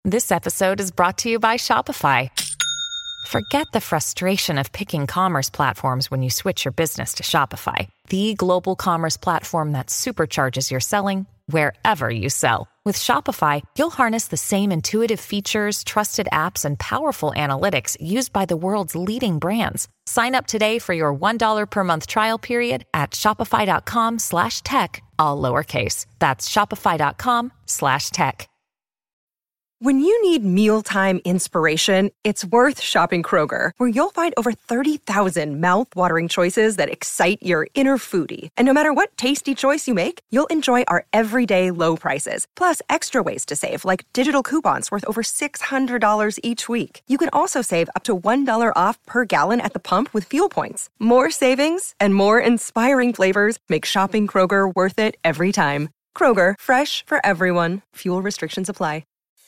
This episode is brought to you by Shopify. Forget the frustration of picking commerce platforms when you switch your business to Shopify, the global commerce platform that supercharges your selling wherever you sell. With Shopify, you'll harness the same intuitive features, trusted apps, and powerful analytics used by the world's leading brands. Sign up today for your $1 per month trial period at shopify.com/tech, all lowercase. That's shopify.com/tech. When you need mealtime inspiration, it's worth shopping Kroger, where you'll find over 30,000 mouth-watering choices that excite your inner foodie. And no matter what tasty choice you make, you'll enjoy our everyday low prices, plus extra ways to save, like digital coupons worth over $600 each week. You can also save up to $1 off per gallon at the pump with fuel points. More savings and more inspiring flavors make shopping Kroger worth it every time. Kroger, fresh for everyone. Fuel restrictions apply.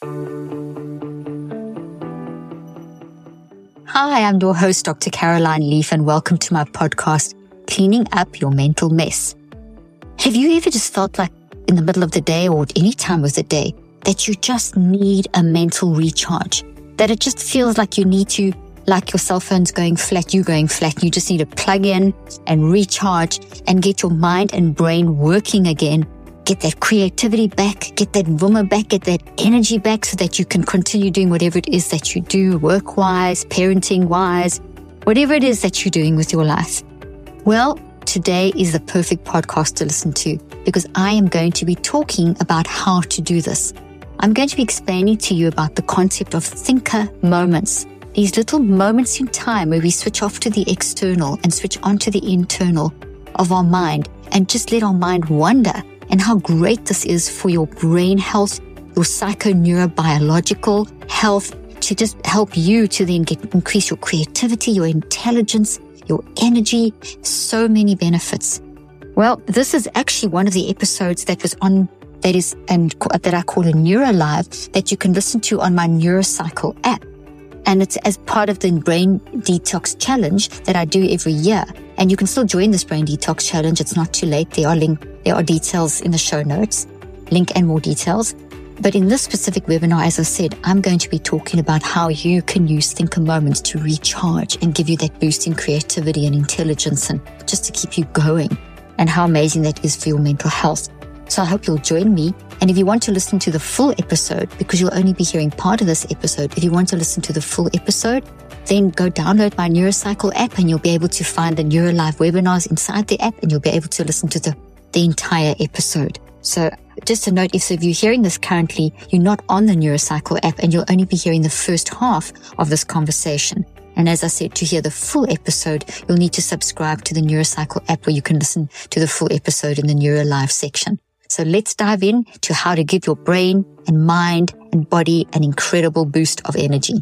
Hi, I'm your host, Dr. Caroline Leaf, and welcome to my podcast, Cleaning Up Your Mental Mess. Have you ever just felt like in the middle of the day or at any time of the day that you just need a mental recharge? That it just feels like you need to, like your cell phone's going flat, you just need to plug in and recharge and get your mind and brain working again. Get that creativity back, get that vuma back, get that energy back so that you can continue doing whatever it is that you do, work-wise, parenting-wise, whatever it is that you're doing with your life. Well, today is the perfect podcast to listen to because I am going to be talking about how to do this. I'm going to be explaining to you about the concept of thinker moments, these little moments in time where we switch off to the external and switch on to the internal of our mind and just let our mind wander. And how great this is for your brain health, your psychoneurobiological health, to just help you to then increase your creativity, your intelligence, your energy, so many benefits. Well, this is actually one of the episodes that was on, that I call a NeuroLive, that you can listen to on my Neurocycle app. And it's as part of the Brain Detox Challenge that I do every year. And you can still join this Brain Detox Challenge. It's not too late. There are details in the show notes, link and more details. But in this specific webinar, as I said, I'm going to be talking about how you can use thinker moments to recharge and give you that boost in creativity and intelligence and just to keep you going, and how amazing that is for your mental health. So I hope you'll join me. And if you want to listen to the full episode, because you'll only be hearing part of this episode, if you want to listen to the full episode, then go download my Neurocycle app and you'll be able to find the NeuroLive webinars inside the app and you'll be able to listen to the entire episode. So just a note, if you're hearing this currently, you're not on the Neurocycle app and you'll only be hearing the first half of this conversation. And as I said, to hear the full episode, you'll need to subscribe to the Neurocycle app where you can listen to the full episode in the NeuroLive section. So let's dive in to how to give your brain and mind and body an incredible boost of energy.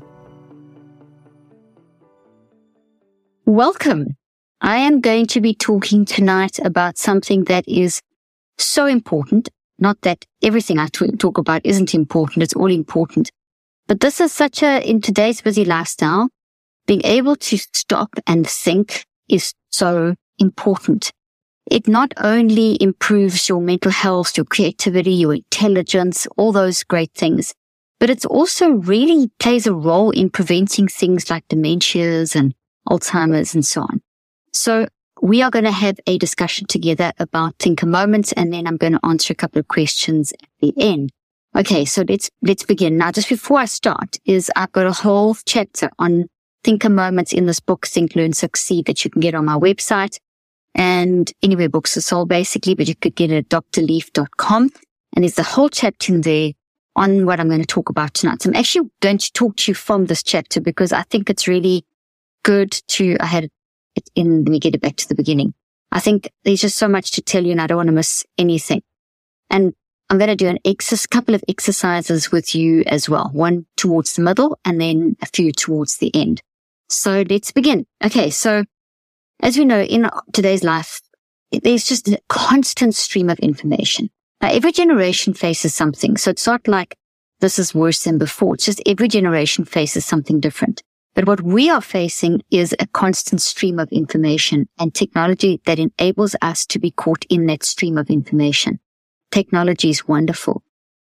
Welcome. I am going to be talking tonight about something that is so important. Not that everything I talk about isn't important. It's all important. But this is in today's busy lifestyle, being able to stop and think is so important. It not only improves your mental health, your creativity, your intelligence, all those great things, but it also really plays a role in preventing things like dementias and Alzheimer's and so on. So we are going to have a discussion together about thinker moments, and then I'm going to answer a couple of questions at the end. Okay, so let's begin. Now, just before I start, I've got a whole chapter on thinker moments in this book, Think, Learn, Succeed, that you can get on my website and anywhere books are sold basically, but you could get it at drleaf.com. And there's a whole chapter in there on what I'm going to talk about tonight. So I'm actually going to talk to you from this chapter because I think it's really good I had it in, let me get it back to the beginning. I think there's just so much to tell you and I don't want to miss anything. And I'm going to do a couple of exercises with you as well. One towards the middle and then a few towards the end. So let's begin. Okay. So as we know, in today's life, there's just a constant stream of information. Now, every generation faces something. So it's not like this is worse than before. It's just every generation faces something different. But what we are facing is a constant stream of information and technology that enables us to be caught in that stream of information. Technology is wonderful.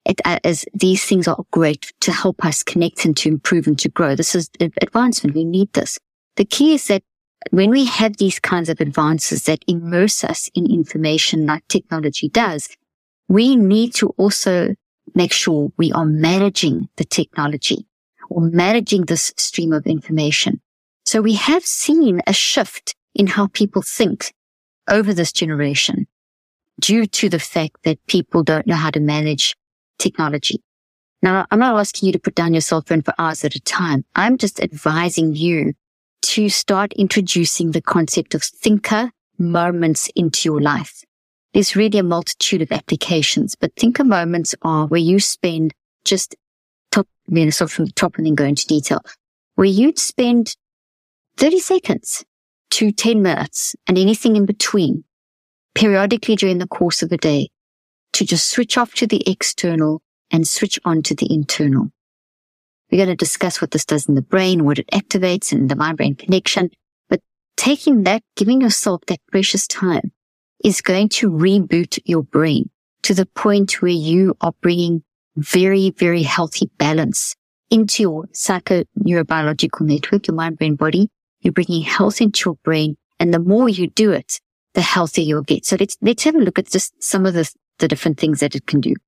as these things are great to help us connect and to improve and to grow. This is advancement. We need this. The key is that when we have these kinds of advances that immerse us in information like technology does, we need to also make sure we are managing the technology or managing this stream of information. So we have seen a shift in how people think over this generation due to the fact that people don't know how to manage technology. Now, I'm not asking you to put down your cell phone for hours at a time. I'm just advising you to start introducing the concept of thinker moments into your life. There's really a multitude of applications, but thinker moments are where you spend just start from the top and then go into detail, where you'd spend 30 seconds to 10 minutes and anything in between, periodically during the course of the day, to just switch off to the external and switch on to the internal. We're going to discuss what this does in the brain, what it activates, and the mind-brain connection. But taking that, giving yourself that precious time is going to reboot your brain to the point where you are bringing very, very healthy balance into your psycho-neurobiological network, your mind, brain, body. You're bringing health into your brain. And the more you do it, the healthier you'll get. So let's have a look at just some of the different things that it can do.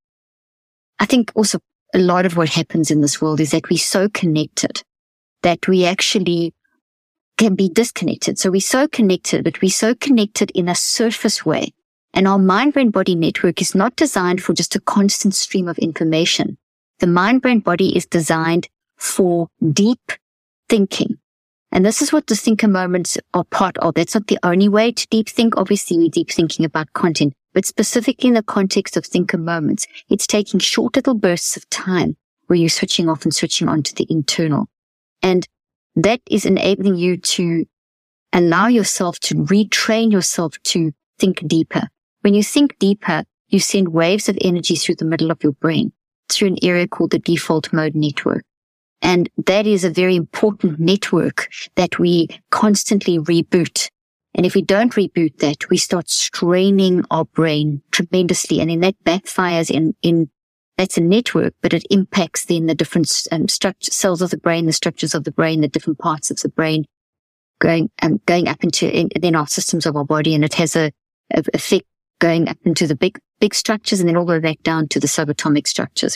I think also a lot of what happens in this world is that we're so connected that we actually can be disconnected. So we're so connected, but we're so connected in a surface way. And our mind-brain-body network is not designed for just a constant stream of information. The mind-brain-body is designed for deep thinking. And this is what the thinker moments are part of. That's not the only way to deep think. Obviously, we're deep thinking about content, but specifically in the context of thinker moments, it's taking short little bursts of time where you're switching off and switching on to the internal. And that is enabling you to allow yourself to retrain yourself to think deeper. When you think deeper, you send waves of energy through the middle of your brain, through an area called the default mode network. And that is a very important network that we constantly reboot. And if we don't reboot that, we start straining our brain tremendously. And then that backfires in that's a network, but it impacts then the different cells of the brain, the structures of the brain, the different parts of the brain going up into then our systems of our body. And it has a effect going up into the big structures and then all the way back down to the subatomic structures.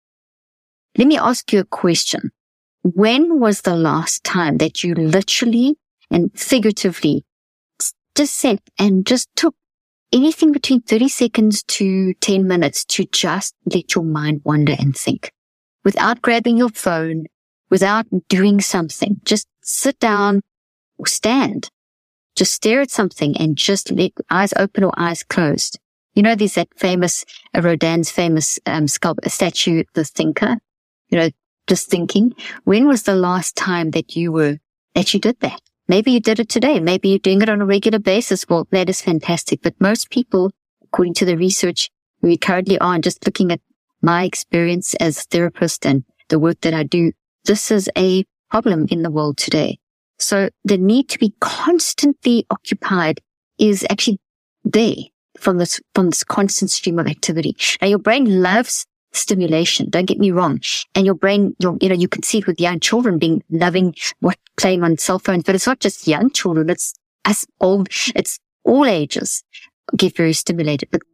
Let me ask you a question. When was the last time that you literally and figuratively just sat and just took anything between 30 seconds to 10 minutes to just let your mind wander and think without grabbing your phone, without doing something? Just sit down or stand. Just stare at something and just let eyes open or eyes closed. You know, there's that famous, Rodin's famous statue, The Thinker, just thinking. When was the last time that you did that? Maybe you did it today. Maybe you're doing it on a regular basis. Well, that is fantastic. But most people, according to the research we currently are, and just looking at my experience as a therapist and the work that I do, this is a problem in the world today. So the need to be constantly occupied is actually there from this constant stream of activity. Now your brain loves stimulation. Don't get me wrong. And your brain, you can see it with young children loving playing on cell phones, but it's not just young children. It's us old. It's all ages get very stimulated. But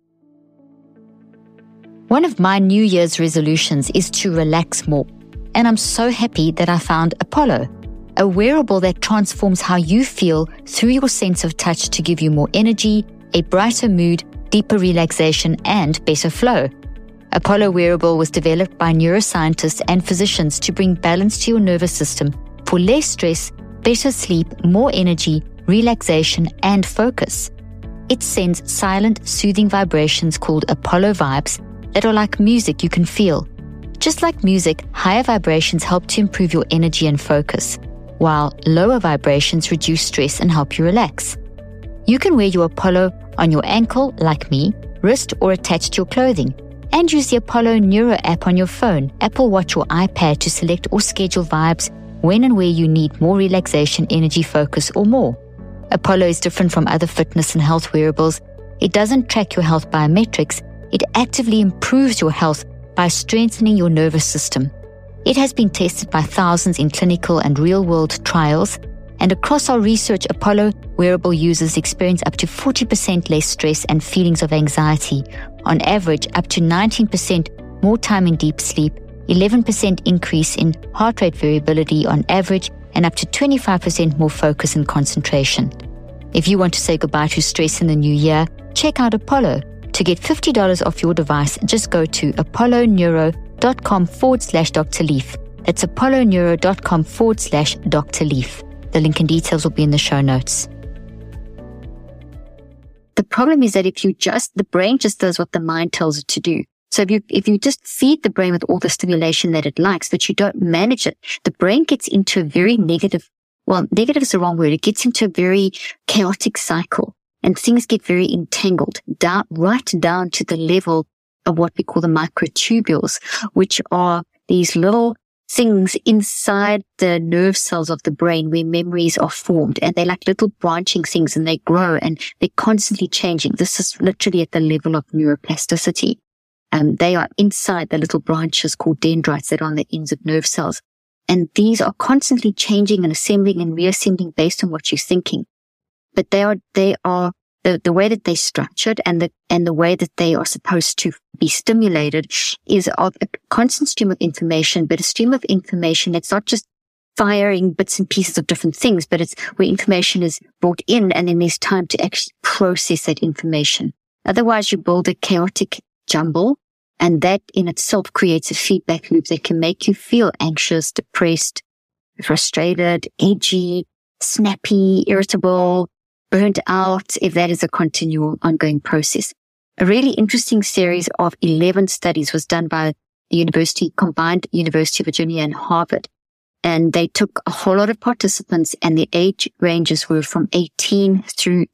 one of my New Year's resolutions is to relax more. And I'm so happy that I found Apollo, a wearable that transforms how you feel through your sense of touch to give you more energy, a brighter mood, deeper relaxation, and better flow. Apollo wearable was developed by neuroscientists and physicians to bring balance to your nervous system for less stress, better sleep, more energy, relaxation, and focus. It sends silent, soothing vibrations called Apollo vibes that are like music you can feel. Just like music, higher vibrations help to improve your energy and focus, while lower vibrations reduce stress and help you relax. You can wear your Apollo on your ankle, like me, wrist, or attached to your clothing, and use the Apollo Neuro app on your phone, Apple Watch, or iPad to select or schedule vibes when and where you need more relaxation, energy, focus, or more. Apollo is different from other fitness and health wearables. It doesn't track your health biometrics. It actively improves your health by strengthening your nervous system. It has been tested by thousands in clinical and real-world trials, and across our research, Apollo wearable users experience up to 40% less stress and feelings of anxiety. On average, up to 19% more time in deep sleep, 11% increase in heart rate variability on average, and up to 25% more focus and concentration. If you want to say goodbye to stress in the new year, check out Apollo. To get $50 off your device, just go to apolloneuro.com/Dr. Leaf. That's apolloneuro.com/Dr. Leaf. The link and details will be in the show notes. The problem is that the brain just does what the mind tells it to do. So if you just feed the brain with all the stimulation that it likes, but you don't manage it, the brain gets into a very negative is the wrong word. It gets into a very chaotic cycle, and things get very entangled right down to the level of what we call the microtubules, which are these little things inside the nerve cells of the brain where memories are formed, and they're like little branching things, and they grow and they're constantly changing. This is literally at the level of neuroplasticity. They are inside the little branches called dendrites that are on the ends of nerve cells. And these are constantly changing and assembling and reassembling based on what you're thinking. But they are the way that they're structured and the way that they are supposed to be stimulated is of a constant stream of information, but a stream of information that's not just firing bits and pieces of different things, but it's where information is brought in and then there's time to actually process that information. Otherwise, you build a chaotic jumble, and that in itself creates a feedback loop that can make you feel anxious, depressed, frustrated, edgy, snappy, irritable, burnt out, if that is a continual ongoing process. A really interesting series of 11 studies was done by the combined University of Virginia and Harvard. And they took a whole lot of participants, and the age ranges were from 18 through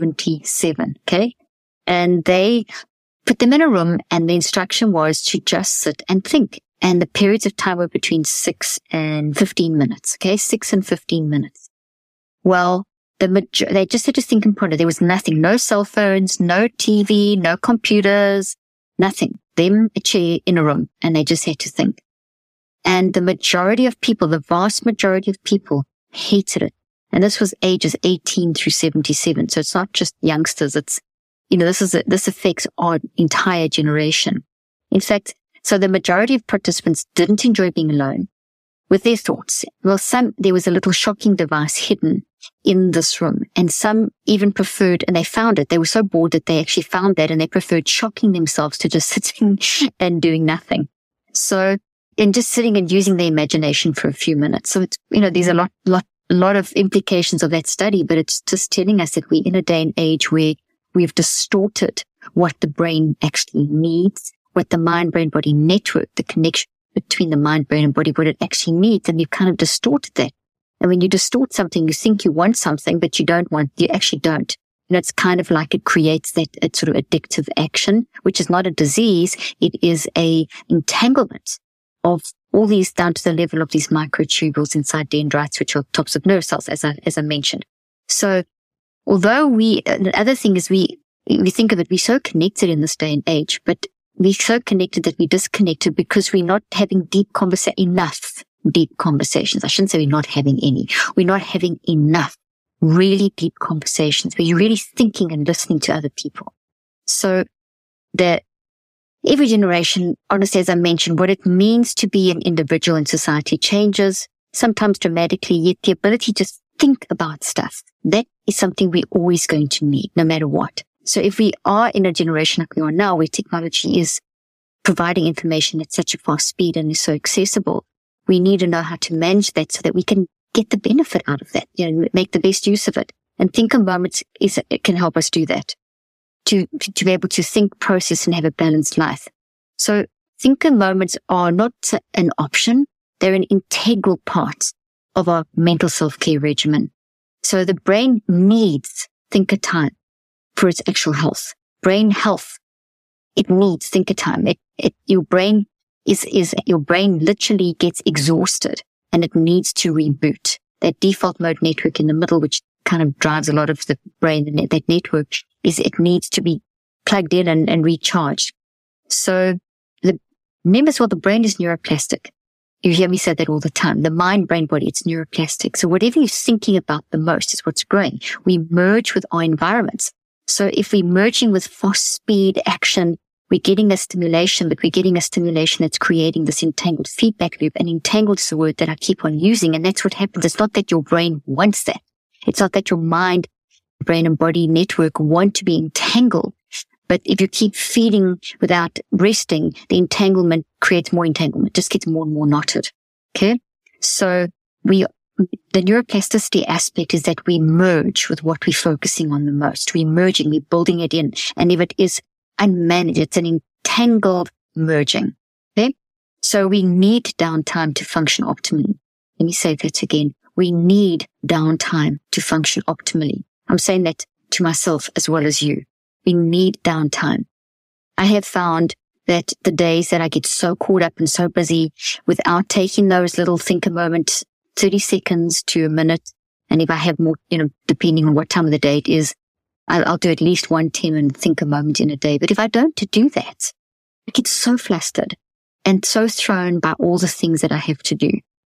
77. Okay. And they put them in a room, and the instruction was to just sit and think. And the periods of time were between 6 and 15 minutes. Okay. 6 and 15 minutes. Well, they just had to think and ponder. There was nothing, no cell phones, no TV, no computers, nothing. Them, a chair in a room, and they just had to think. And the majority of people, the vast majority of people hated it. And this was ages 18 through 77. So it's not just youngsters. It's, this affects our entire generation. In fact, so the majority of participants didn't enjoy being alone with their thoughts. Well, there was a little shocking device hidden in this room, and some even preferred, and they found it. They were so bored that they actually found that, and they preferred shocking themselves to just sitting and doing nothing. So, in just sitting and using their imagination for a few minutes. So it's, there's a lot of implications of that study, but it's just telling us that we're in a day and age where we've distorted what the brain actually needs, what the mind-brain-body network, the connection between the mind, brain, and body, what it actually needs, and you've kind of distorted that. And when you distort something, you think you want something, but you actually don't. It's kind of like it creates that sort of addictive action, which is not a disease. It is a entanglement of all these down to the level of these microtubules inside dendrites, which are tops of nerve cells, as I mentioned. So although the other thing is we think of it, we're so connected in this day and age, but we're so connected that we're disconnected because we're not having enough deep conversations. I shouldn't say we're not having any. We're not having enough really deep conversations where you're really thinking and listening to other people. So every generation, honestly, as I mentioned, what it means to be an individual in society changes, sometimes dramatically, yet the ability to think about stuff, that is something we're always going to need, no matter what. So if we are in a generation like we are now, where technology is providing information at such a fast speed and is so accessible, we need to know how to manage that so that we can get the benefit out of that, make the best use of it. And Think in Moments it can help us do that, to be able to think, process, and have a balanced life. So Think in Moments are not an option. They're an integral part of our mental self-care regimen. So the brain needs thinker time for its actual health. Brain health, it needs thinker time. Your brain literally gets exhausted and it needs to reboot. That default mode network in the middle, which kind of drives a lot of the brain, that network, it needs to be plugged in and recharged. So Remember as well, the brain is neuroplastic. You hear me say that all the time. The mind, brain, body, it's neuroplastic. So whatever you're thinking about the most is what's growing. We merge with our environments. So if we're merging with fast speed action, we're getting a stimulation, but we're getting a stimulation that's creating this entangled feedback loop. And entangled is the word that I keep on using. And that's what happens. It's not that your brain wants that. It's not that your mind, brain, and body network want to be entangled. But if you keep feeding without resting, the entanglement creates more entanglement. It just gets more and more knotted. Okay. So the neuroplasticity aspect is that we merge with what we're focusing on the most. We're merging, we're building it in. And if it is unmanaged, it's an entangled merging. Okay. So we need downtime to function optimally. Let me say that again. We need downtime to function optimally. I'm saying that to myself as well as you. We need downtime. I have found that the days that I get so caught up and so busy without taking those little think a moment, 30 seconds to a minute. And if I have more, depending on what time of the day it is, I'll do at least 1 10-minute think a moment in a day. But if I don't do that, I get so flustered and so thrown by all the things that I have to do.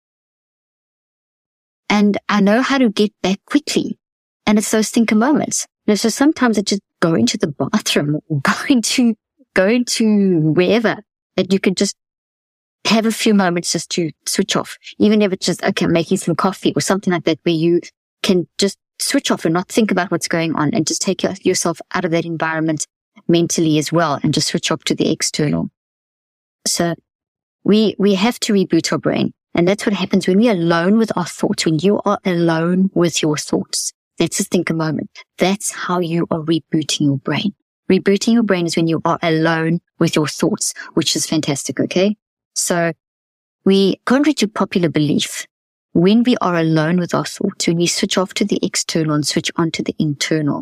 And I know how to get back quickly. And it's those think a moments. So sometimes I just go into the bathroom or go into wherever that you can just have a few moments just to switch off. Even if it's just, okay, making some coffee or something like that, where you can just switch off and not think about what's going on and just take yourself out of that environment mentally as well and just switch off to the external. So we have to reboot our brain. And that's what happens when we're alone with our thoughts, when you are alone with your thoughts. Let's just think a moment. That's how you are rebooting your brain. Rebooting your brain is when you are alone with your thoughts, which is fantastic, okay? So contrary to popular belief, when we are alone with our thoughts, when we switch off to the external and switch on to the internal,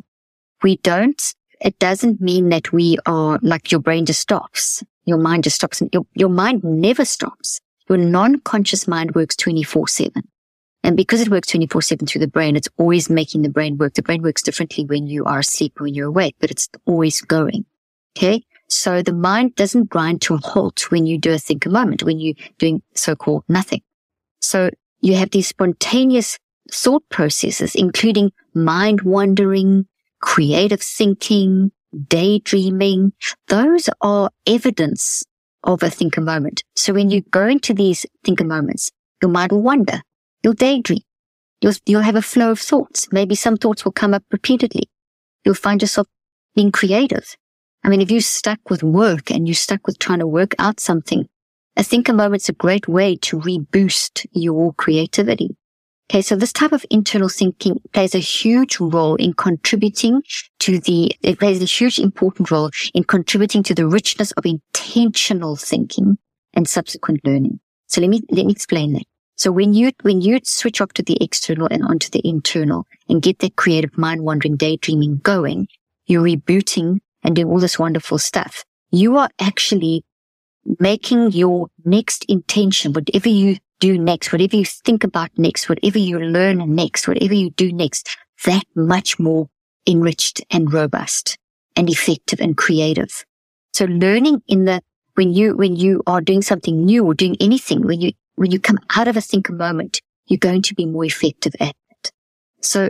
it doesn't mean that we are like your brain just stops. Your mind just stops. And your mind never stops. Your non-conscious mind works 24/7. And because it works 24/7 through the brain, it's always making the brain work. The brain works differently when you are asleep or when you're awake, but it's always going. Okay. So the mind doesn't grind to a halt when you do a think a moment, when you're doing so-called nothing. So you have these spontaneous thought processes, including mind wandering, creative thinking, daydreaming. Those are evidence of a think a moment. So when you go into these think a moments, your mind will wander. You'll daydream. You'll have a flow of thoughts. Maybe some thoughts will come up repeatedly. You'll find yourself being creative. I mean, if you're stuck with work and you're stuck with trying to work out something, I think a moment's a great way to reboost your creativity. Okay, so this type of internal thinking plays a huge role in contributing to it plays a huge important role in contributing to the richness of intentional thinking and subsequent learning. So let me explain that. So when you switch off to the external and onto the internal and get that creative mind wandering, daydreaming going, you're rebooting and doing all this wonderful stuff. You are actually making your next intention, whatever you do next, whatever you think about next, whatever you learn next, whatever you do next, that much more enriched and robust and effective and creative. So learning when you are doing something new or doing anything, when you come out of a think a moment, you're going to be more effective at it. So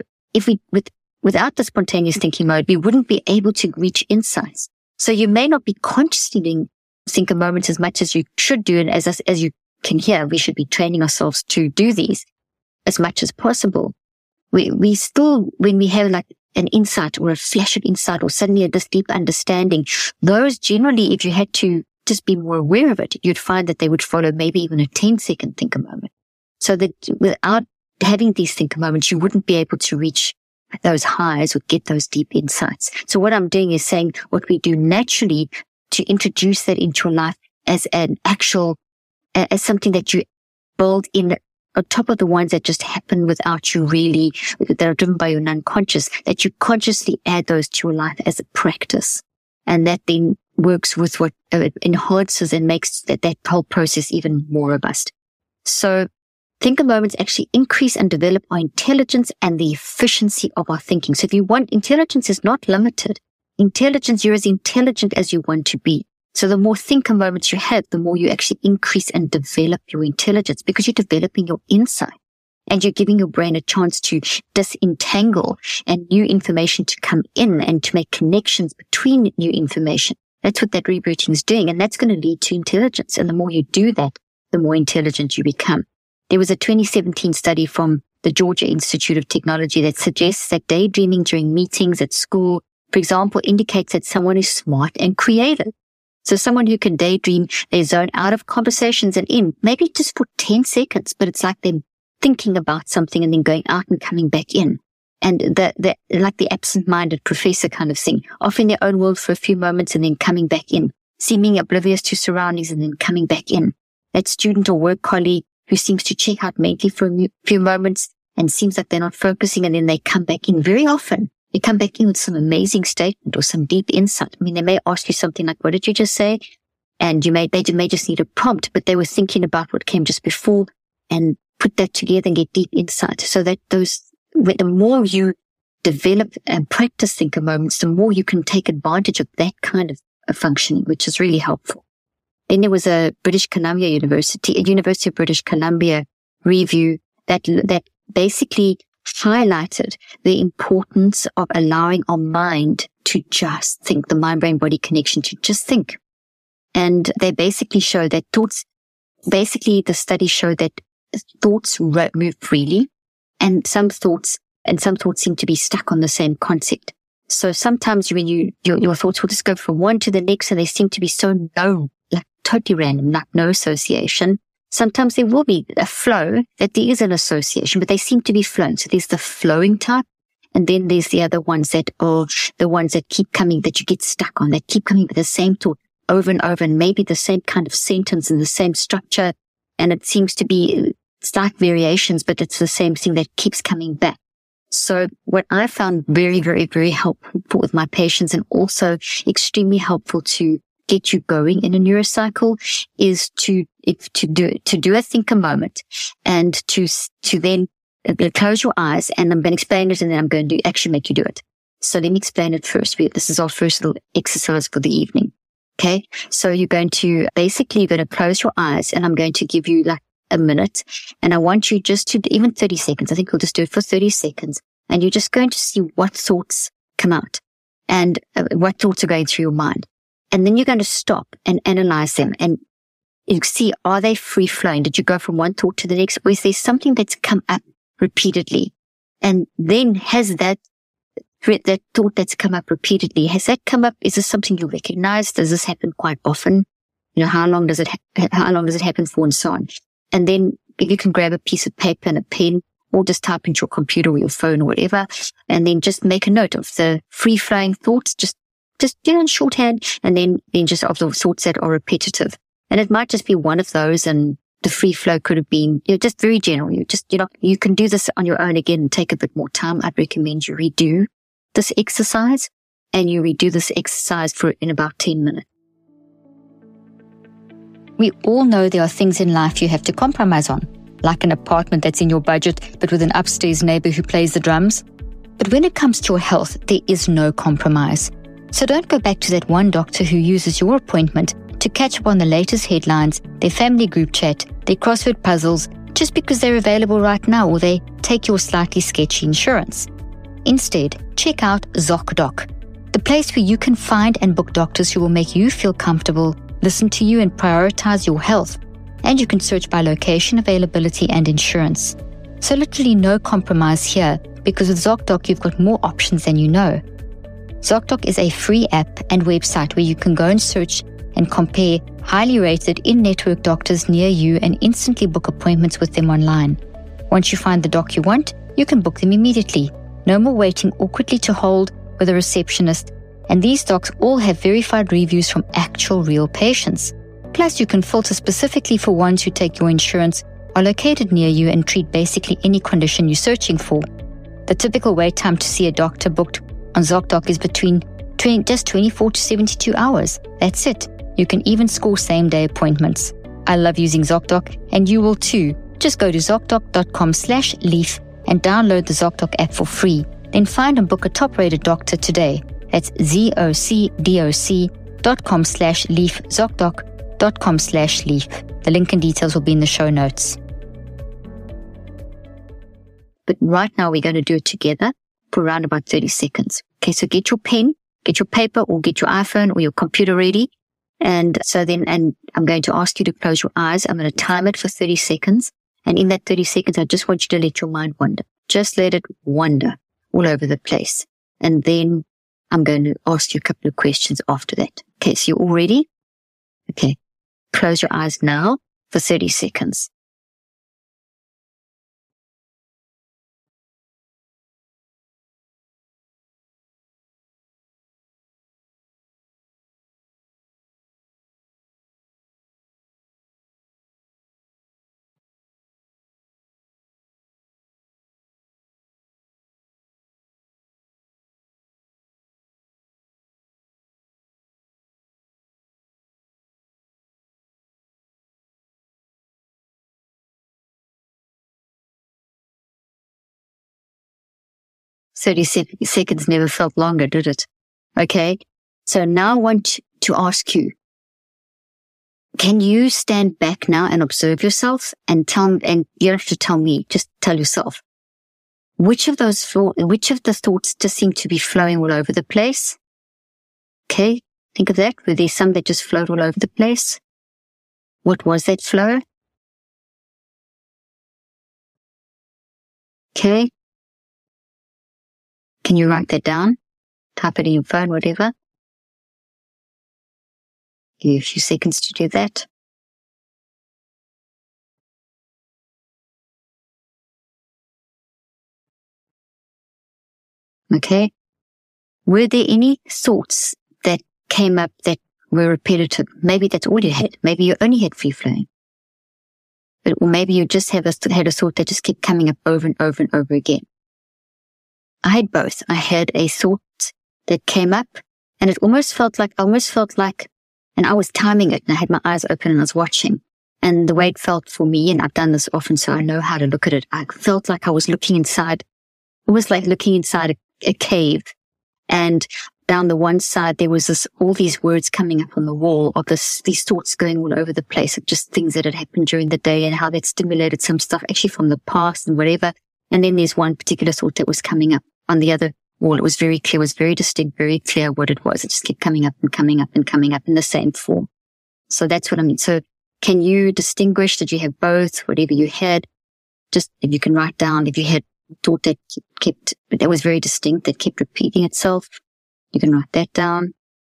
without the spontaneous thinking mode, we wouldn't be able to reach insights. So you may not be consciously doing think a moment as much as you should do. And as you can hear, we should be training ourselves to do these as much as possible. We still, when we have like an insight or a flash of insight or suddenly this deep understanding, those generally, if you had to just be more aware of it, you'd find that they would follow maybe even a 10-second think a moment. So that without having these think a moments, you wouldn't be able to reach those highs or get those deep insights. So what I'm doing is saying what we do naturally to introduce that into your life as as something that you build in on top of the ones that just happen without you really, that are driven by your unconscious, that you consciously add those to your life as a practice. And that then works with what enhances and makes that whole process even more robust. So think a moments actually increase and develop our intelligence and the efficiency of our thinking. So if you want, intelligence is not limited. Intelligence, you're as intelligent as you want to be. So the more thinker moments you have, the more you actually increase and develop your intelligence, because you're developing your insight and you're giving your brain a chance to disentangle and new information to come in and to make connections between new information. That's what that rebooting is doing. And that's going to lead to intelligence. And the more you do that, the more intelligent you become. There was a 2017 study from the Georgia Institute of Technology that suggests that daydreaming during meetings at school, for example, indicates that someone is smart and creative. So someone who can daydream, they zone out of conversations and in, maybe just for 10 seconds, but it's like them thinking about something and then going out and coming back in. And like the absent-minded professor kind of thing, off in their own world for a few moments and then coming back in, seeming oblivious to surroundings and then coming back in. That student or work colleague who seems to check out mentally for a few moments and seems like they're not focusing, and then they come back in. Very often, they come back in with some amazing statement or some deep insight. I mean, they may ask you something like, what did you just say? And they may just need a prompt, but they were thinking about what came just before and put that together and get deep insight. So that the more you develop and practice thinker moments, the more you can take advantage of that kind of functioning, which is really helpful. Then there was a University of British Columbia review that basically highlighted the importance of allowing our mind to just think, the mind-brain-body connection to just think. And they basically show that the study showed that thoughts move freely, and some thoughts seem to be stuck on the same concept. So sometimes when your thoughts will just go from one to the next, and they seem to be so totally random, like no association. Sometimes there will be a flow that there is an association, but they seem to be flowing. So there's the flowing type, and then there's the other ones that are the ones that keep coming, that you get stuck on, that keep coming with the same thought over and over, and maybe the same kind of sentence and the same structure. And it seems to be slight variations, but it's the same thing that keeps coming back. So what I found very, very, very helpful with my patients, and also extremely helpful to get you going in a neurocycle, is to do a thinker moment, and to then close your eyes, and I'm going to explain it, and then I'm going to actually make you do it. So let me explain it first. This is our first little exercise for the evening. Okay. So you're going to close your eyes, and I'm going to give you like a minute, and I want you just to, even 30 seconds. I think we'll just do it for 30 seconds. And you're just going to see what thoughts come out and what thoughts are going through your mind. And then you're going to stop and analyze them, and you see, are they free flowing? Did you go from one thought to the next? Or is there something that's come up repeatedly? And then has that thought that's come up repeatedly, has that come up? Is this something you recognize? Does this happen quite often? How long does it happen for, and so on? And then if you can grab a piece of paper and a pen, or just type into your computer or your phone or whatever, and then just make a note of the free flowing thoughts, just in shorthand, and then just of the thoughts that are repetitive. And it might just be one of those, and the free flow could have been, just very general. You can do this on your own again and take a bit more time. I'd recommend you redo this exercise, and you redo this exercise in about 10 minutes. We all know there are things in life you have to compromise on, like an apartment that's in your budget, but with an upstairs neighbor who plays the drums. But when it comes to your health, there is no compromise. So don't go back to that one doctor who uses your appointment to catch up on the latest headlines, their family group chat, their crossword puzzles, just because they're available right now, or they take your slightly sketchy insurance. Instead, check out ZocDoc, the place where you can find and book doctors who will make you feel comfortable, listen to you, and prioritize your health. And you can search by location, availability, and insurance. So literally no compromise here, because with ZocDoc, you've got more options than you know. ZocDoc is a free app and website where you can go and search and compare highly rated in-network doctors near you and instantly book appointments with them online. Once you find the doc you want, you can book them immediately. No more waiting awkwardly to hold with a receptionist. And these docs all have verified reviews from actual real patients. Plus, you can filter specifically for ones who take your insurance, are located near you, and treat basically any condition you're searching for. The typical wait time to see a doctor booked on ZocDoc is between just 24 to 72 hours. That's it. You can even score same-day appointments. I love using ZocDoc, and you will too. Just go to ZocDoc.com/leaf and download the ZocDoc app for free. Then find and book a top-rated doctor today. That's ZocDoc zocdoc.com/leaf, zocdoc.com/leaf. The link and details will be in the show notes. But right now we're going to do it together for around about 30 seconds. Okay, so get your pen, get your paper, or get your iPhone or your computer ready. And I'm going to ask you to close your eyes. I'm going to time it for 30 seconds. And in that 30 seconds, I just want you to let your mind wander. Just let it wander all over the place. And then I'm going to ask you a couple of questions after that. Okay, so you're all ready? Okay, close your eyes now for 30 seconds. Seconds never felt longer, did it? Okay. So now I want to ask you, can you stand back now and observe yourself and and you don't have to tell me, just tell yourself, which of the thoughts just seem to be flowing all over the place? Okay. Think of that. Were there some that just flowed all over the place? What was that flow? Okay. Can you write that down? Type it in your phone, whatever. Give you a few seconds to do that. Okay. Were there any thoughts that came up that were repetitive? Maybe that's all you had. Maybe you only had free flowing. Or maybe you just had a thought that just kept coming up over and over and over again. I had both. I had a thought that came up and it almost felt like, and I was timing it and I had my eyes open and I was watching. And the way it felt for me, and I've done this often so I know how to look at it, I felt like I was looking inside, it was like looking inside a cave. And down the one side, there was all these words coming up on the wall of these thoughts going all over the place of just things that had happened during the day and how that stimulated some stuff actually from the past and whatever. And then there's one particular thought that was coming up on the other wall. It was very clear, it was very distinct, very clear what it was. It just kept coming up and coming up and coming up in the same form. So that's what I mean. So can you distinguish? Did you have both? Whatever you had, just if you can write down, if you had thought that was very distinct, that kept repeating itself, you can write that down.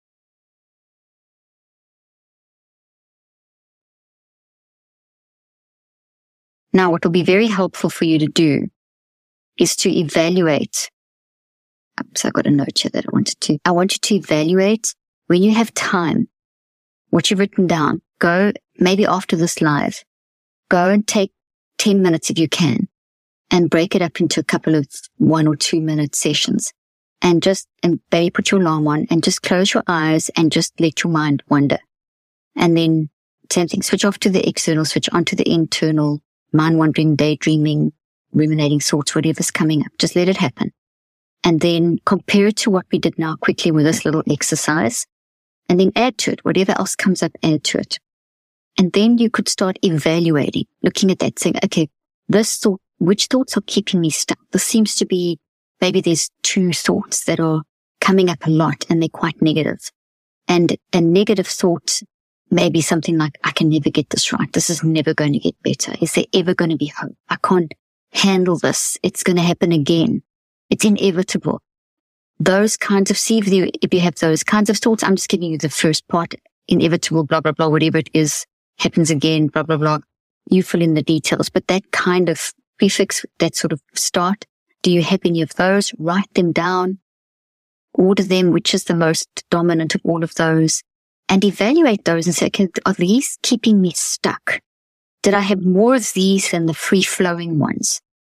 Now, what will be very helpful for you to do is to evaluate. So I got a note here that I want you to evaluate when you have time, what you've written down. Go, maybe after this live, go and take 10 minutes if you can and break it up into a couple of 1 or 2 minute sessions and maybe put your alarm on and just close your eyes and just let your mind wander. And then same thing, switch off to the external, switch on to the internal, mind wandering, daydreaming, ruminating thoughts, whatever's coming up. Just let it happen. And then compare it to what we did now quickly with this little exercise. And then add to it. Whatever else comes up, add to it. And then you could start evaluating, looking at that, saying, okay, this thought, which thoughts are keeping me stuck? This seems to be, maybe there's 2 thoughts that are coming up a lot and they're quite negative. And a negative thought may be something like, I can never get this right. This is never going to get better. Is there ever going to be hope? I can't handle this. It's going to happen again. It's inevitable. Those kinds of, if you have those kinds of thoughts, I'm just giving you the first part, inevitable, blah, blah, blah, whatever it is, happens again, blah, blah, blah. You fill in the details, but that kind of prefix, that sort of start, do you have any of those? Write them down, order them, which is the most dominant of all of those, and evaluate those and say, okay, are these keeping me stuck? Did I have more of these than the free-flowing ones?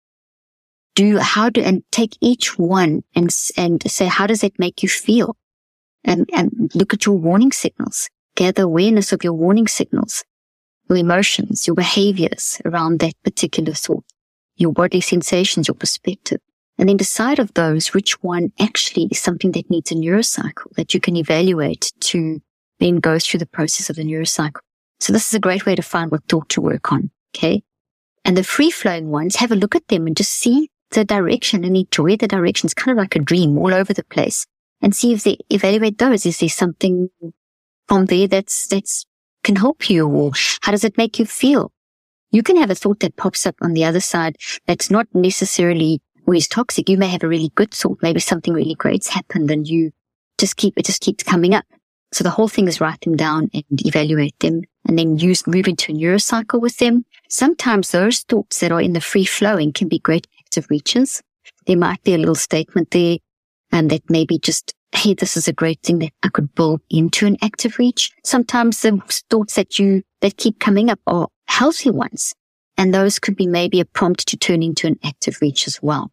And take each one and say, how does it make you feel? And look at your warning signals. Gather awareness of your warning signals, your emotions, your behaviors around that particular thought, your bodily sensations, your perspective. And then decide of those, which one actually is something that needs a neurocycle that you can evaluate to then go through the process of the neurocycle. So this is a great way to find what thought to work on. Okay. And the free-flowing ones, have a look at them and just see the direction and enjoy the direction. It's kind of like a dream all over the place, and see if they evaluate those. Is there something from there that's can help you, or how does it make you feel? You can have a thought that pops up on the other side that's not necessarily always toxic. You may have a really good thought. Maybe something really great's happened and it just keeps coming up. So the whole thing is write them down and evaluate them, and then move into a neurocycle with them. Sometimes those thoughts that are in the free flowing can be great active reaches. There might be a little statement there, and that maybe just, hey, this is a great thing that I could build into an active reach. Sometimes the thoughts that keep coming up are healthy ones, and those could be maybe a prompt to turn into an active reach as well.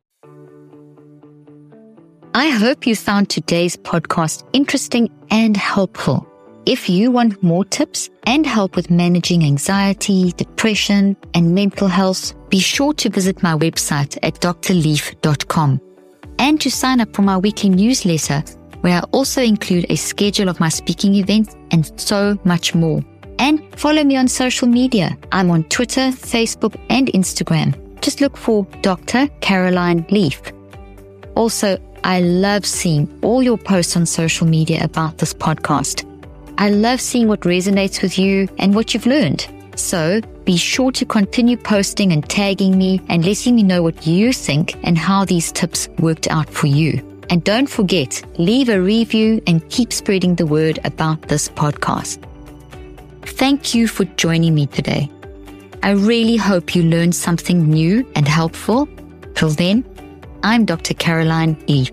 I hope you found today's podcast interesting and helpful. If you want more tips and help with managing anxiety, depression, and mental health, be sure to visit my website at drleaf.com and to sign up for my weekly newsletter, where I also include a schedule of my speaking events and so much more. And follow me on social media. I'm on Twitter, Facebook, and Instagram. Just look for Dr. Caroline Leaf. Also, I love seeing all your posts on social media about this podcast. I love seeing what resonates with you and what you've learned. So be sure to continue posting and tagging me and letting me know what you think and how these tips worked out for you. And don't forget, leave a review and keep spreading the word about this podcast. Thank you for joining me today. I really hope you learned something new and helpful. Till then, I'm Dr. Caroline Leaf.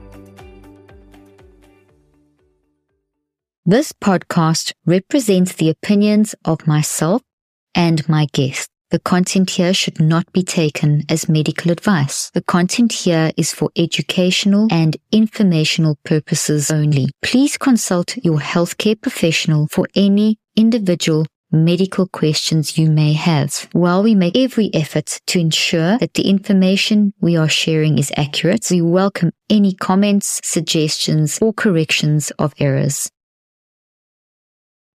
This podcast represents the opinions of myself and my guests. The content here should not be taken as medical advice. The content here is for educational and informational purposes only. Please consult your healthcare professional for any individual medical questions you may have. While we make every effort to ensure that the information we are sharing is accurate, we welcome any comments, suggestions, or corrections of errors.